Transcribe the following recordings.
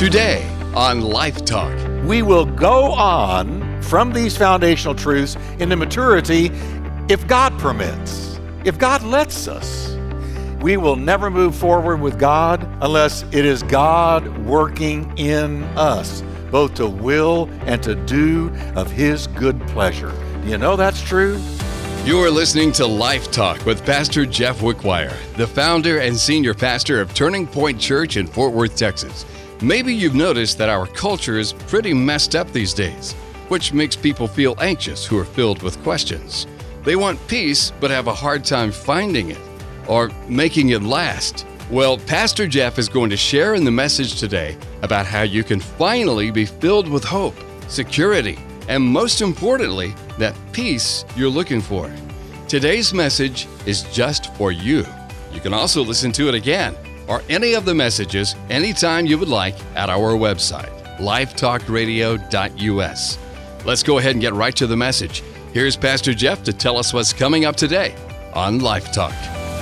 Today on Life Talk. We will go on from these foundational truths into maturity if God permits, if God lets us. We will never move forward with God unless it is God working in us, both to will and to do of His good pleasure. Do you know that's true? You're listening to Life Talk with Pastor Jeff Wickwire, the founder and senior pastor of Turning Point Church in Fort Worth, Texas. Maybe you've noticed that our culture is pretty messed up these days, which makes people feel anxious who are filled with questions. They want peace, but have a hard time finding it or making it last. Well, Pastor Jeff is going to share in the message today about how you can finally be filled with hope, security, and most importantly, that peace you're looking for. Today's message is just for you. You can also listen to it again or any of the messages anytime you would like at our website, lifetalkradio.us. Let's go ahead and get right to the message. Here's Pastor Jeff to tell us what's coming up today on Life Talk.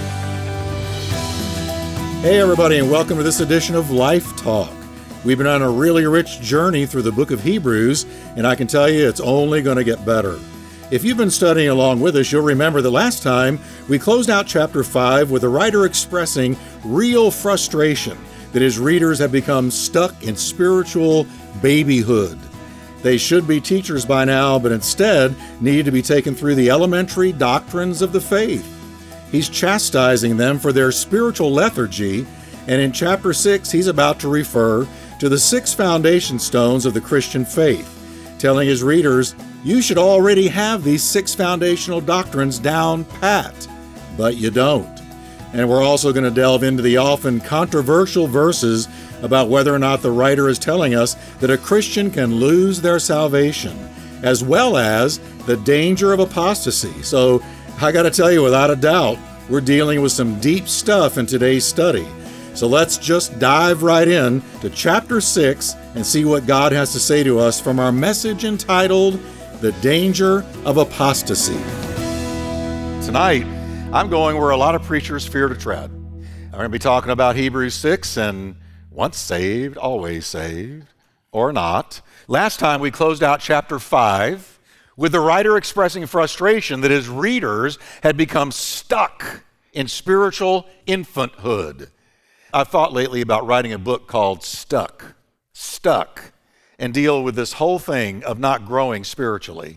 Hey everybody, and welcome to this edition of Life Talk. We've been on a really rich journey through the book of Hebrews, and I can tell you it's only going to get better. If you've been studying along with us, you'll remember that last time we closed out chapter 5 with the writer expressing real frustration that his readers have become stuck in spiritual babyhood. They should be teachers by now, but instead need to be taken through the elementary doctrines of the faith. He's chastising them for their spiritual lethargy, and in chapter 6, he's about to refer to the 6 foundation stones of the Christian faith, telling his readers, you should already have these 6 foundational doctrines down pat, but you don't. And we're also going to delve into the often controversial verses about whether or not the writer is telling us that a Christian can lose their salvation, as well as the danger of apostasy. So I got to tell you, without a doubt, we're dealing with some deep stuff in today's study. So let's just dive right in to chapter 6 and see what God has to say to us from our message entitled, The Danger of Apostasy. Tonight, I'm going where a lot of preachers fear to tread. I'm going to be talking about Hebrews 6 and once saved, always saved, or not. Last time we closed out chapter 5 with the writer expressing frustration that his readers had become stuck in spiritual infanthood. I've thought lately about writing a book called Stuck, and deal with this whole thing of not growing spiritually.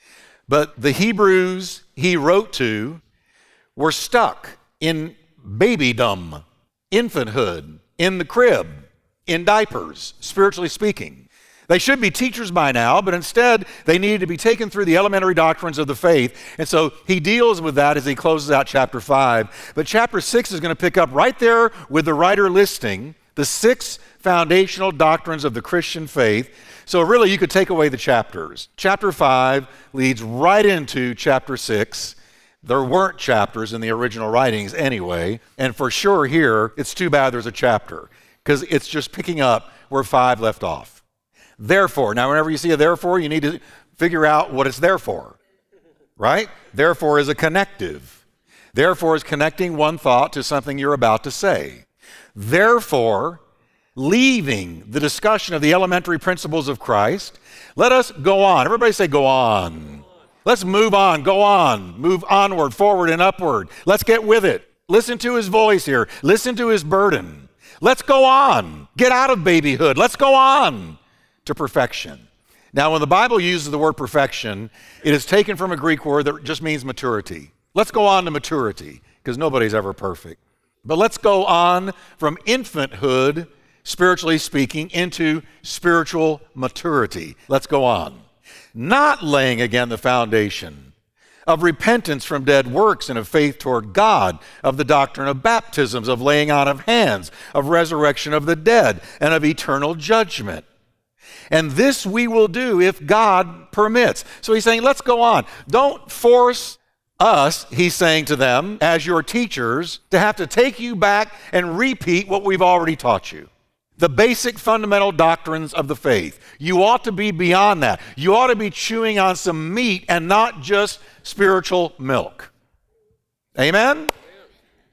But the Hebrews he wrote to were stuck in babydom, infanthood, in the crib, in diapers, spiritually speaking. They should be teachers by now, but instead they needed to be taken through the elementary doctrines of the faith. And so he deals with that as he closes out chapter 5. But chapter 6 is going to pick up right there with the writer listing the 6 foundational doctrines of the Christian faith. So really you could take away the chapters. Chapter 5 leads right into chapter 6. There weren't chapters in the original writings anyway. And for sure here, it's too bad there's a chapter, because it's just picking up where 5 left off. Therefore, now whenever you see a therefore, you need to figure out what it's there for, right? Therefore is a connective. Therefore is connecting one thought to something you're about to say. Therefore, leaving the discussion of the elementary principles of Christ, let us go on. Everybody say go on. Let's move on, go on, move onward, forward, and upward. Let's get with it. Listen to his voice here. Listen to his burden. Let's go on. Get out of babyhood. Let's go on to perfection. Now, when the Bible uses the word perfection, it is taken from a Greek word that just means maturity. Let's go on to maturity, because nobody's ever perfect. But let's go on from infanthood, spiritually speaking, into spiritual maturity. Let's go on. Not laying again the foundation of repentance from dead works and of faith toward God, of the doctrine of baptisms, of laying on of hands, of resurrection of the dead, and of eternal judgment. And this we will do if God permits. So he's saying, let's go on. Don't force us, he's saying to them, as your teachers, to have to take you back and repeat what we've already taught you. The basic fundamental doctrines of the faith. You ought to be beyond that. You ought to be chewing on some meat and not just spiritual milk. Amen?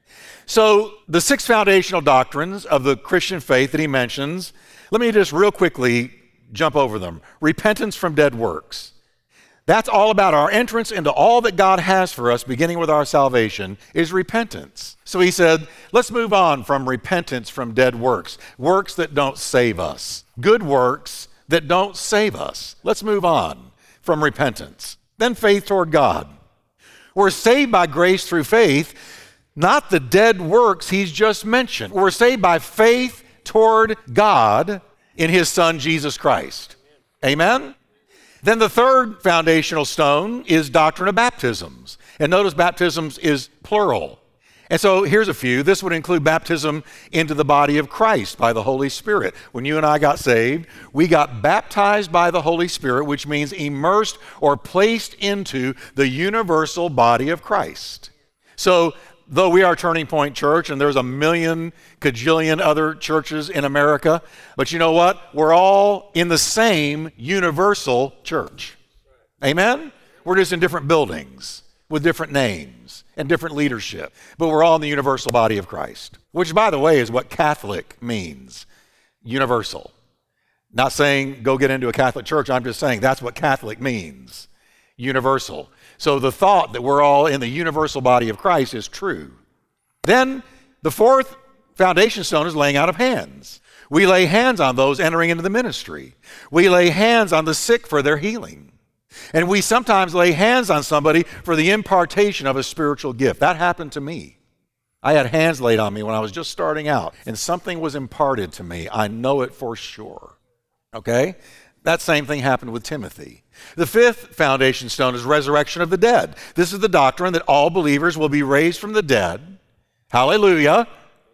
So the 6 foundational doctrines of the Christian faith that he mentions, let me just real quickly jump over them. Repentance from dead works. That's all about our entrance into all that God has for us, beginning with our salvation, is repentance. So he said, let's move on from repentance from dead works, works that don't save us, good works that don't save us. Let's move on from repentance. Then faith toward God. We're saved by grace through faith, not the dead works he's just mentioned. We're saved by faith toward God in his Son, Jesus Christ. Amen? Then the third foundational stone is doctrine of baptisms. And notice baptisms is plural. And so here's a few. This would include baptism into the body of Christ by the Holy Spirit. When you and I got saved, we got baptized by the Holy Spirit, which means immersed or placed into the universal body of Christ. So though we are Turning Point Church, and there's a million, cajillion other churches in America, but you know what? We're all in the same universal church. Amen? We're just in different buildings with different names and different leadership, but we're all in the universal body of Christ, which, by the way, is what Catholic means, universal. Not saying go get into a Catholic church, I'm just saying that's what Catholic means, universal. So the thought that we're all in the universal body of Christ is true. Then the fourth foundation stone is laying out of hands. We lay hands on those entering into the ministry. We lay hands on the sick for their healing. And we sometimes lay hands on somebody for the impartation of a spiritual gift. That happened to me. I had hands laid on me when I was just starting out, and something was imparted to me. I know it for sure. Okay? That same thing happened with Timothy. The fifth foundation stone is resurrection of the dead. This is the doctrine that all believers will be raised from the dead. Hallelujah.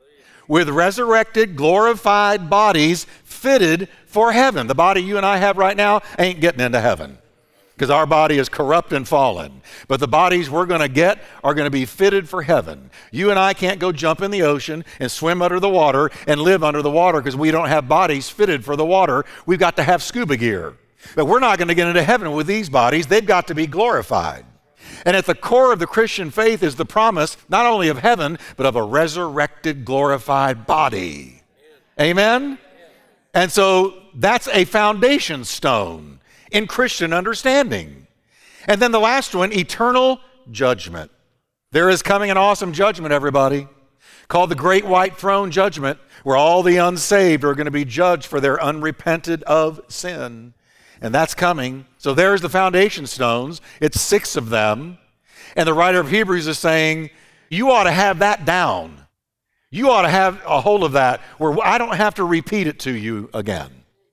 With resurrected, glorified bodies fitted for heaven. The body you and I have right now ain't getting into heaven, because our body is corrupt and fallen. But the bodies we're going to get are going to be fitted for heaven. You and I can't go jump in the ocean and swim under the water and live under the water because we don't have bodies fitted for the water. We've got to have scuba gear. But we're not going to get into heaven with these bodies. They've got to be glorified. And at the core of the Christian faith is the promise not only of heaven, but of a resurrected, glorified body. Amen? And so that's a foundation stone in Christian understanding. And then the last one, eternal judgment. There is coming an awesome judgment, everybody, called the Great White Throne Judgment, where all the unsaved are going to be judged for their unrepented of sin. And that's coming. So there's the foundation stones. It's 6 of them. And the writer of Hebrews is saying, you ought to have that down. You ought to have a hold of that where I don't have to repeat it to you again.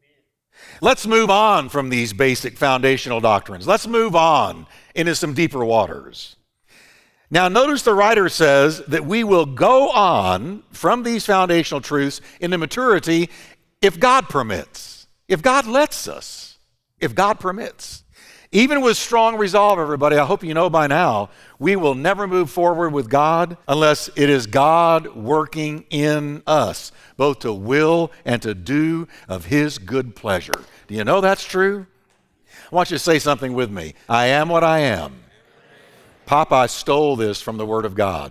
Let's move on from these basic foundational doctrines. Let's move on into some deeper waters. Now, notice the writer says that we will go on from these foundational truths into maturity if God permits, if God lets us, if God permits. Even with strong resolve, everybody, I hope you know by now, we will never move forward with God unless it is God working in us, both to will and to do of his good pleasure. Do you know that's true? I want you to say something with me. I am what I am. Popeye stole this from the Word of God.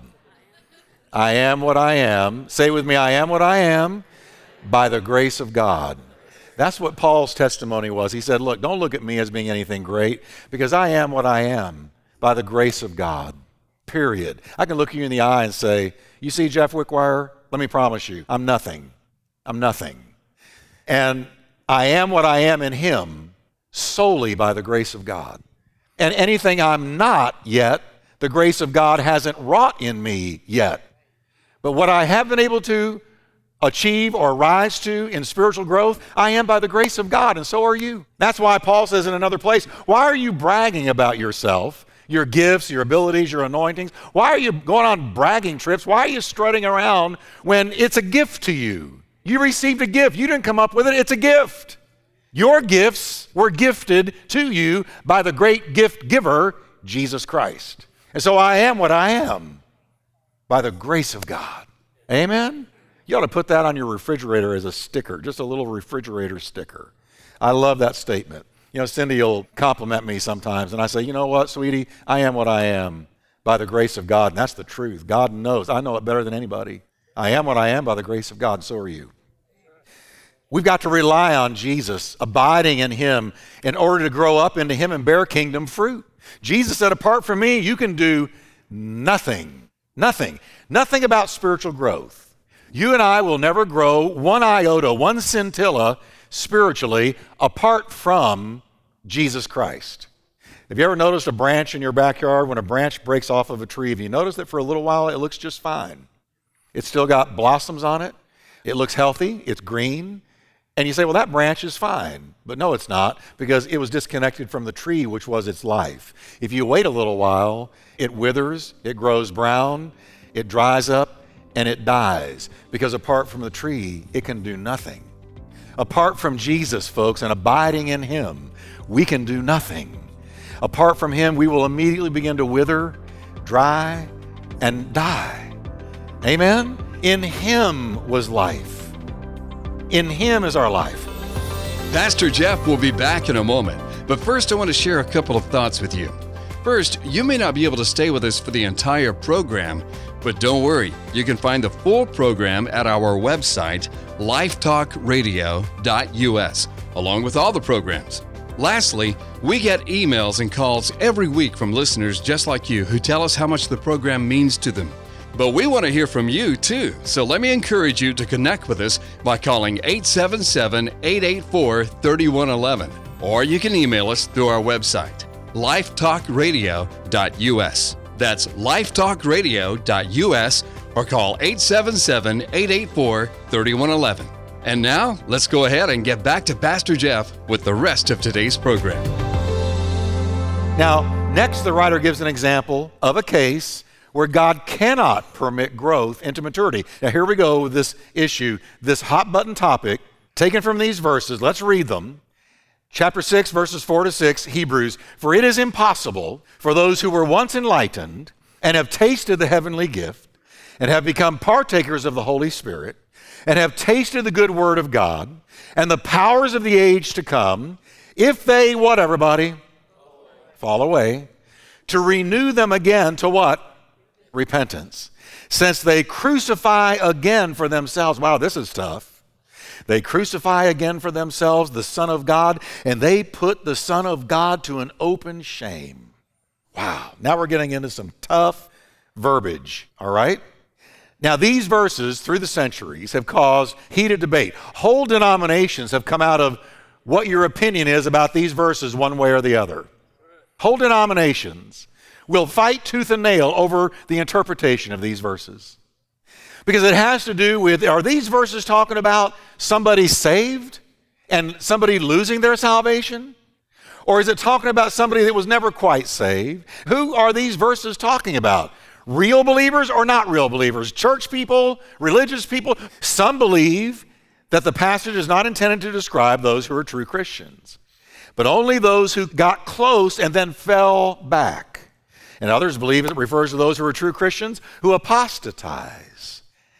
I am what I am. Say with me, I am what I am by the grace of God. That's what Paul's testimony was. He said, look, don't look at me as being anything great, because I am what I am by the grace of God, period. I can look you in the eye and say, you see, Jeff Wickwire, let me promise you, I'm nothing. I'm nothing. And I am what I am in him solely by the grace of God. And anything I'm not yet, the grace of God hasn't wrought in me yet. But what I have been able to achieve or rise to in spiritual growth, I am by the grace of God, and so are you. That's why Paul says in another place, why are you bragging about yourself, your gifts, your abilities, your anointings? Why are you going on bragging trips? Why are you strutting around when it's a gift to you? You received a gift. You didn't come up with it. It's a gift. Your gifts were gifted to you by the great gift giver, Jesus Christ. And so I am what I am by the grace of God. Amen? You ought to put that on your refrigerator as a sticker, just a little refrigerator sticker. I love that statement. You know, Cindy will compliment me sometimes, and I say, you know what, sweetie, I am what I am by the grace of God, and that's the truth. God knows. I know it better than anybody. I am what I am by the grace of God, and so are you. We've got to rely on Jesus, abiding in him, in order to grow up into him and bear kingdom fruit. Jesus said, apart from me, you can do nothing. Nothing. Nothing about spiritual growth. You and I will never grow one iota, one scintilla spiritually apart from Jesus Christ. Have you ever noticed a branch in your backyard? When a branch breaks off of a tree, have you noticed that for a little while it looks just fine? It's still got blossoms on it. It looks healthy. It's green. And you say, well, that branch is fine. But no, it's not, because it was disconnected from the tree, which was its life. If you wait a little while, it withers, it grows brown, it dries up, and it dies. Because apart from the tree, it can do nothing. Apart from Jesus, folks, and abiding in him, we can do nothing. Apart from him, we will immediately begin to wither, dry, and die. Amen? In him was life. In him is our life. Pastor Jeff will be back in a moment, but first I want to share a couple of thoughts with you. First, you may not be able to stay with us for the entire program, but don't worry, you can find the full program at our website, lifetalkradio.us, along with all the programs. Lastly, we get emails and calls every week from listeners just like you who tell us how much the program means to them. But we want to hear from you too, so let me encourage you to connect with us by calling 877-884-3111, or you can email us through our website, lifetalkradio.us. That's lifetalkradio.us, or call 877-884-3111. And now, let's go ahead and get back to Pastor Jeff with the rest of today's program. Now, next the writer gives an example of a case where God cannot permit growth into maturity. Now here we go with this issue, this hot button topic, taken from these verses. Let's read them. Chapter 6, verses 4 to 6, Hebrews. For it is impossible for those who were once enlightened and have tasted the heavenly gift and have become partakers of the Holy Spirit and have tasted the good word of God and the powers of the age to come, if they, what everybody? Fall away. To renew them again to what? Repentance. Since they crucify again for themselves. Wow, this is tough. They crucify again for themselves the Son of God, and they put the Son of God to an open shame. Wow, now we're getting into some tough verbiage, all right? Now, these verses through the centuries have caused heated debate. Whole denominations have come out of what your opinion is about these verses one way or the other. Whole denominations will fight tooth and nail over the interpretation of these verses. Because it has to do with, are these verses talking about somebody saved and somebody losing their salvation? Or is it talking about somebody that was never quite saved? Who are these verses talking about? Real believers or not real believers? Church people, religious people? Some believe that the passage is not intended to describe those who are true Christians, but only those who got close and then fell back. And others believe it refers to those who are true Christians who apostatize.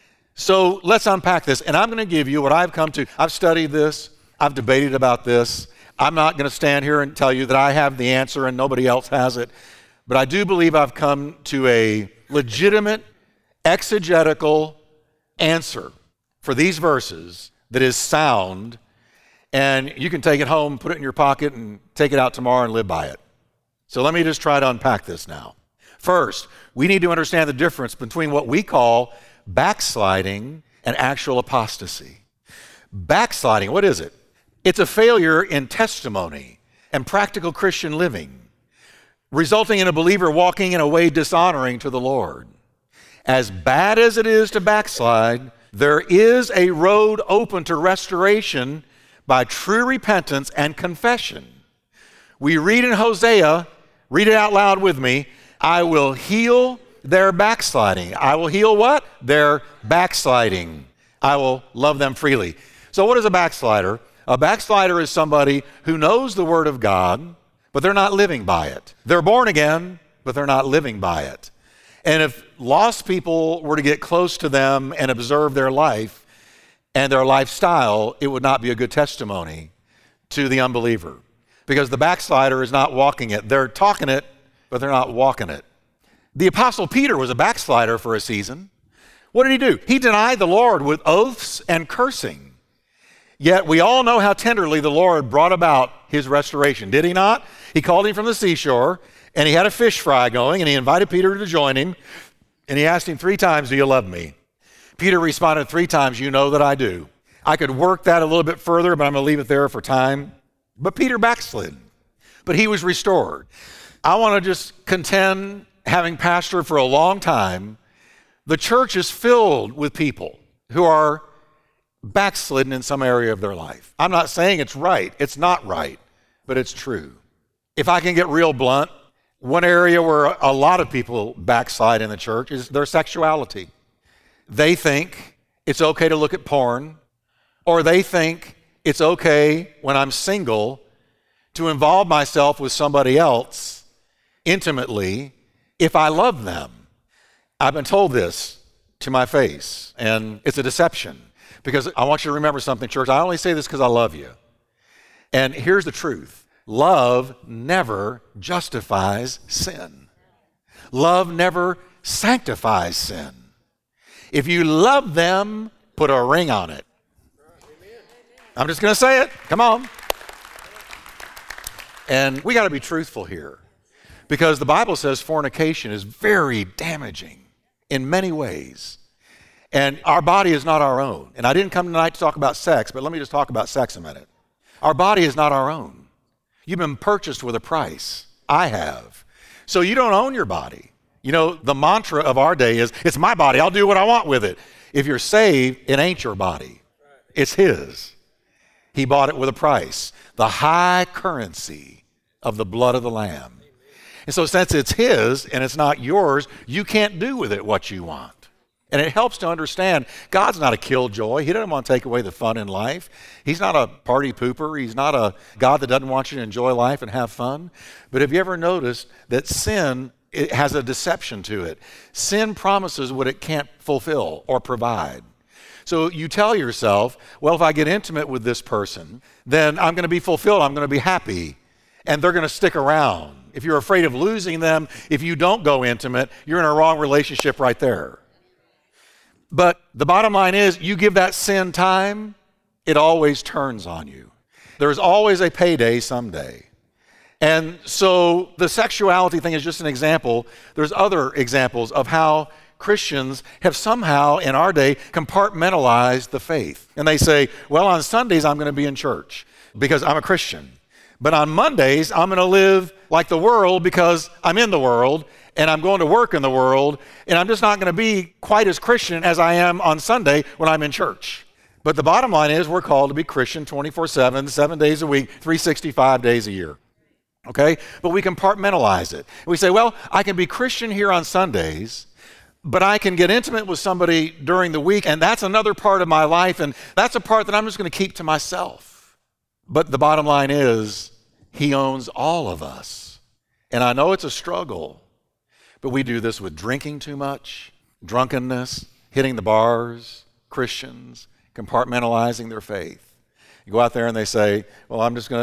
So let's unpack this. And I'm going to give you what I've come to. I've studied this. I've debated about this. I'm not going to stand here and tell you that I have the answer and nobody else has it. But I do believe I've come to a legitimate exegetical answer for these verses that is sound. And you can take it home, put it in your pocket, and take it out tomorrow and live by it. So let me just try to unpack this now. First, we need to understand the difference between what we call backsliding and actual apostasy. Backsliding, what is it? It's a failure in testimony and practical Christian living, resulting in a believer walking in a way dishonoring to the Lord. As bad as it is to backslide, there is a road open to restoration by true repentance and confession. We read in Hosea, read it out loud with me, I will heal their backsliding. I will heal what? Their backsliding. I will love them freely. So what is a backslider? A backslider is somebody who knows the Word of God, but they're not living by it. They're born again, but they're not living by it. And if lost people were to get close to them and observe their life and their lifestyle, it would not be a good testimony to the unbeliever. Because the backslider is not walking it. They're talking it, but they're not walking it. The Apostle Peter was a backslider for a season. What did he do? He denied the Lord with oaths and cursing. Yet we all know how tenderly the Lord brought about his restoration, did he not? He called him from the seashore, and he had a fish fry going, and he invited Peter to join him, and he asked him 3 times, "Do you love me?" Peter responded 3 times, "You know that I do." I could work that a little bit further, but I'm going to leave it there for time. But Peter backslid, but he was restored. I want to just contend, having pastored for a long time, the church is filled with people who are backslidden in some area of their life. I'm not saying it's right. It's not right, but it's true. If I can get real blunt, one area where a lot of people backslide in the church is their sexuality. They think it's okay to look at porn, or they think it's okay when I'm single to involve myself with somebody else intimately if I love them. I've been told this to my face, and it's a deception, because I want you to remember something, church. I only say this because I love you. And here's the truth. Love never justifies sin. Love never sanctifies sin. If you love them, put a ring on it. I'm just going to say it. Come on. And we got to be truthful here, because the Bible says fornication is very damaging in many ways. And our body is not our own. And I didn't come tonight to talk about sex, but let me just talk about sex a minute. Our body is not our own. You've been purchased with a price. I have. So you don't own your body. You know, the mantra of our day is, it's my body, I'll do what I want with it. If you're saved, it ain't your body. It's his. He bought it with a price. The high currency of the blood of the Lamb. And so since it's his and it's not yours, you can't do with it what you want. And it helps to understand God's not a killjoy. He doesn't want to take away the fun in life. He's not a party pooper. He's not a God that doesn't want you to enjoy life and have fun. But have you ever noticed that sin, it has a deception to it? Sin promises what it can't fulfill or provide. So you tell yourself, well, if I get intimate with this person, then I'm going to be fulfilled. I'm going to be happy. And they're going to stick around. If you're afraid of losing them, if you don't go intimate, you're in a wrong relationship right there. But the bottom line is, you give that sin time, it always turns on you. There's always a payday someday. And so the sexuality thing is just an example. There's other examples of how Christians have somehow in our day compartmentalized the faith. And they say, well, on Sundays I'm going to be in church because I'm a Christian. But on Mondays I'm going to live like the world because I'm in the world, and I'm going to work in the world, and I'm just not going to be quite as Christian as I am on Sunday when I'm in church. But the bottom line is, we're called to be Christian 24/7, 7 days a week, 365 days a year. Okay? But we compartmentalize it. We say, well, I can be Christian here on Sundays, but I can get intimate with somebody during the week, and that's another part of my life, and that's a part that I'm just going to keep to myself. But the bottom line is, he owns all of us. And I know it's a struggle, but we do this with drinking too much, drunkenness, hitting the bars, Christians, compartmentalizing their faith. You go out there and they say, well,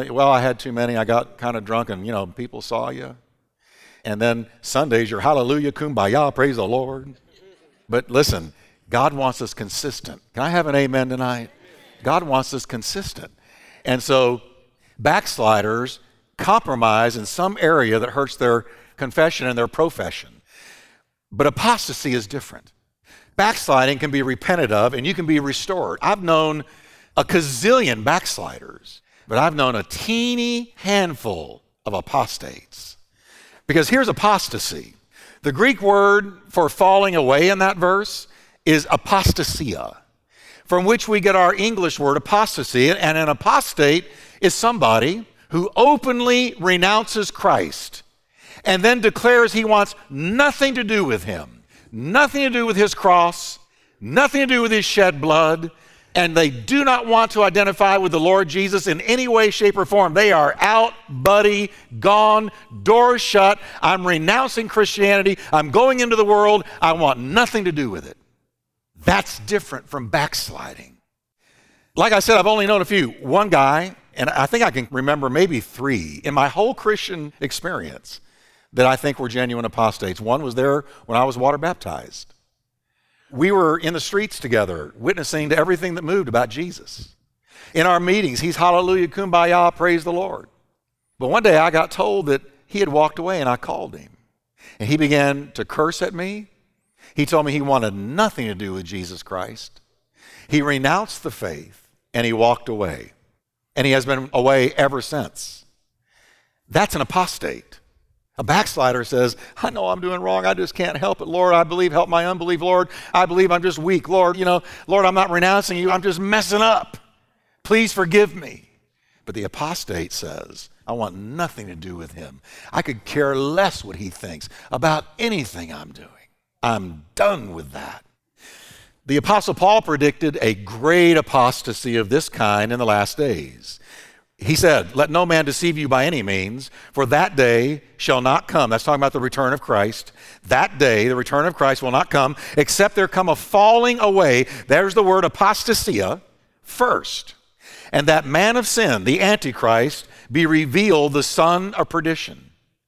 I had too many, I got kind of drunk, and people saw you. And then Sundays, you're hallelujah, kumbaya, praise the Lord. But listen, God wants us consistent. Can I have an amen tonight? God wants us consistent. And so backsliders compromise in some area that hurts their confession and their profession. But apostasy is different. Backsliding can be repented of, and you can be restored. I've known a gazillion backsliders, but I've known a teeny handful of apostates. Because here's apostasy. The Greek word for falling away in that verse is apostasia, from which we get our English word apostasy. And an apostate is somebody who openly renounces Christ and then declares he wants nothing to do with him, nothing to do with his cross, nothing to do with his shed blood, and they do not want to identify with the Lord Jesus in any way, shape, or form. They are out, buddy, gone, doors shut. I'm renouncing Christianity. I'm going into the world. I want nothing to do with it. That's different from backsliding. Like I said, I've only known a few. One guy, and I think I can remember maybe 3 in my whole Christian experience, that I think were genuine apostates. One was there when I was water baptized. We were in the streets together, witnessing to everything that moved about Jesus. In our meetings, he's hallelujah, kumbaya, praise the Lord. But one day I got told that he had walked away, and I called him. And he began to curse at me. He told me he wanted nothing to do with Jesus Christ. He renounced the faith, and he walked away. And he has been away ever since. That's an apostate. A backslider says, I know I'm doing wrong. I just can't help it. Lord, I believe, help my unbelief. Lord, I believe I'm just weak. Lord, Lord, I'm not renouncing you. I'm just messing up. Please forgive me. But the apostate says, I want nothing to do with him. I could care less what he thinks about anything I'm doing. I'm done with that. The Apostle Paul predicted a great apostasy of this kind in the last days. He said, let no man deceive you by any means, for that day shall not come. That's talking about the return of Christ. That day, the return of Christ will not come, except there come a falling away. There's the word apostasia first. And that man of sin, the Antichrist, be revealed, the son of perdition.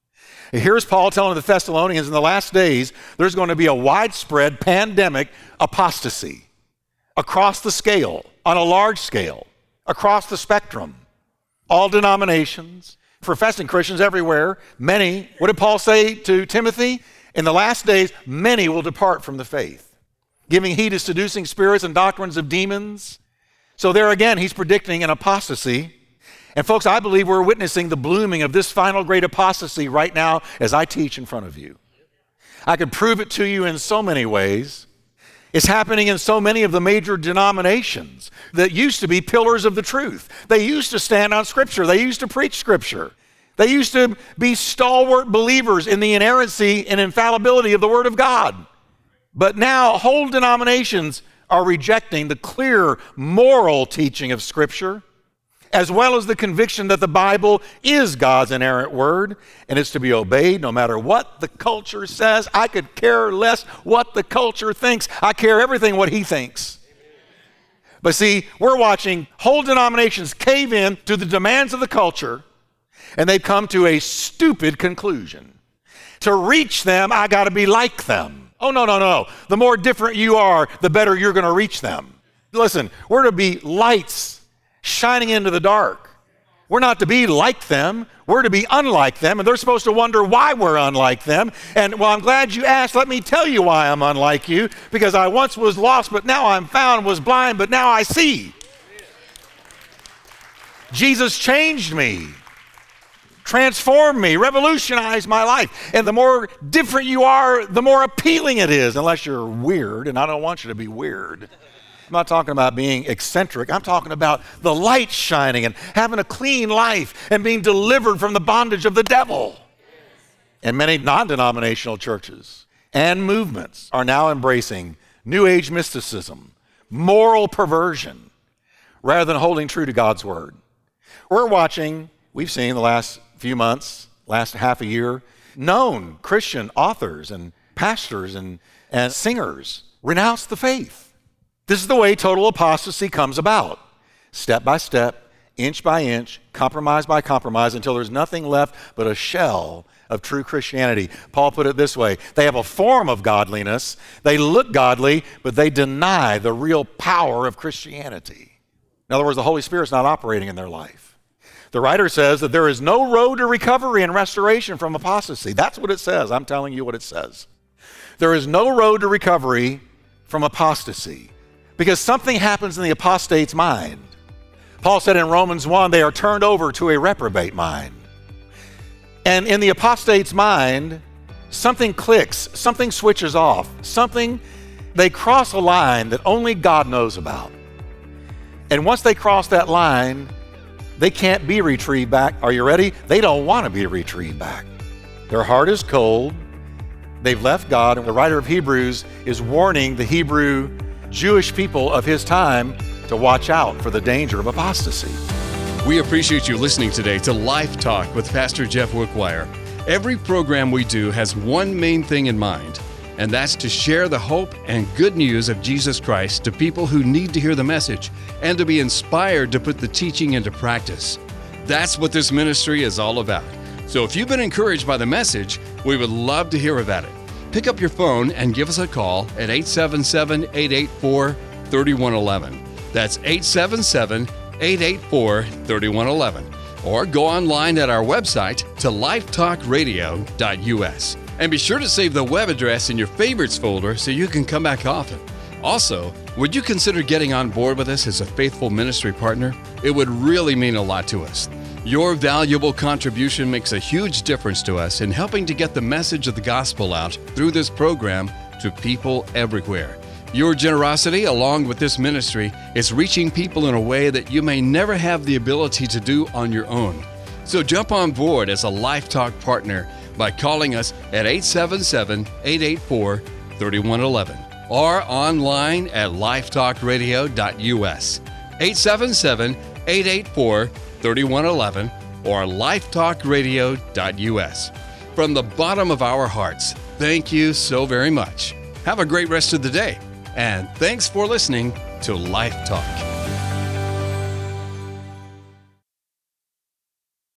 Here's Paul telling the Thessalonians in the last days, there's going to be a widespread pandemic apostasy across the scale, on a large scale, across the spectrum. All denominations, professing Christians everywhere, many, what did Paul say to Timothy? In the last days, many will depart from the faith, giving heed to seducing spirits and doctrines of demons. So there again, he's predicting an apostasy. And folks, I believe we're witnessing the blooming of this final great apostasy right now as I teach in front of you. I could prove it to you in so many ways. It's happening in so many of the major denominations that used to be pillars of the truth. They used to stand on Scripture. They used to preach Scripture. They used to be stalwart believers in the inerrancy and infallibility of the Word of God. But now whole denominations are rejecting the clear moral teaching of Scripture, as well as the conviction that the Bible is God's inerrant word and is to be obeyed no matter what the culture says. I could care less what the culture thinks. I care everything what he thinks. But see, we're watching whole denominations cave in to the demands of the culture, and they've come to a stupid conclusion. To reach them, I got to be like them. Oh, no. The more different you are, the better you're going to reach them. Listen, we're to be lights shining into the dark. We're not to be like them. We're to be unlike them, and they're supposed to wonder why we're unlike them. And well, I'm glad you asked. Let me tell you why I'm unlike you, because I once was lost, but now I'm found, was blind, but now I see. Jesus changed me, transformed me, revolutionized my life. And the more different you are, the more appealing it is, unless you're weird, and I don't want you to be weird. I'm not talking about being eccentric. I'm talking about the light shining and having a clean life and being delivered from the bondage of the devil. And many non-denominational churches and movements are now embracing New Age mysticism, moral perversion, rather than holding true to God's word. We've seen the last few months, last half a year, known Christian authors and pastors and singers renounce the faith. This is the way total apostasy comes about. Step by step, inch by inch, compromise by compromise, until there's nothing left but a shell of true Christianity. Paul put it this way: they have a form of godliness, they look godly, but they deny the real power of Christianity. In other words, the Holy Spirit's not operating in their life. The writer says that there is no road to recovery and restoration from apostasy. That's what it says. I'm telling you what it says. There is no road to recovery from apostasy, because something happens in the apostate's mind. Paul said in Romans 1, they are turned over to a reprobate mind. And in the apostate's mind, something clicks, something switches off, they cross a line that only God knows about. And once they cross that line, they can't be retrieved back. Are you ready? They don't want to be retrieved back. Their heart is cold. They've left God. And the writer of Hebrews is warning the Hebrew Jewish people of his time to watch out for the danger of apostasy. We appreciate you listening today to Life Talk with Pastor Jeff Wickwire. Every program we do has one main thing in mind, and that's to share the hope and good news of Jesus Christ to people who need to hear the message and to be inspired to put the teaching into practice. That's what this ministry is all about. So if you've been encouraged by the message, we would love to hear about it. Pick up your phone and give us a call at 877-884-3111. That's 877-884-3111. Or go online at our website to lifetalkradio.us. And be sure to save the web address in your favorites folder so you can come back often. Also, would you consider getting on board with us as a faithful ministry partner? It would really mean a lot to us. Your valuable contribution makes a huge difference to us in helping to get the message of the gospel out through this program to people everywhere. Your generosity, along with this ministry, is reaching people in a way that you may never have the ability to do on your own. So jump on board as a Life Talk partner by calling us at 877-884-3111 or online at lifetalkradio.us. 877-884-3111 or lifetalkradio.us. From the bottom of our hearts, thank you so very much. Have a great rest of the day, and thanks for listening to Life Talk.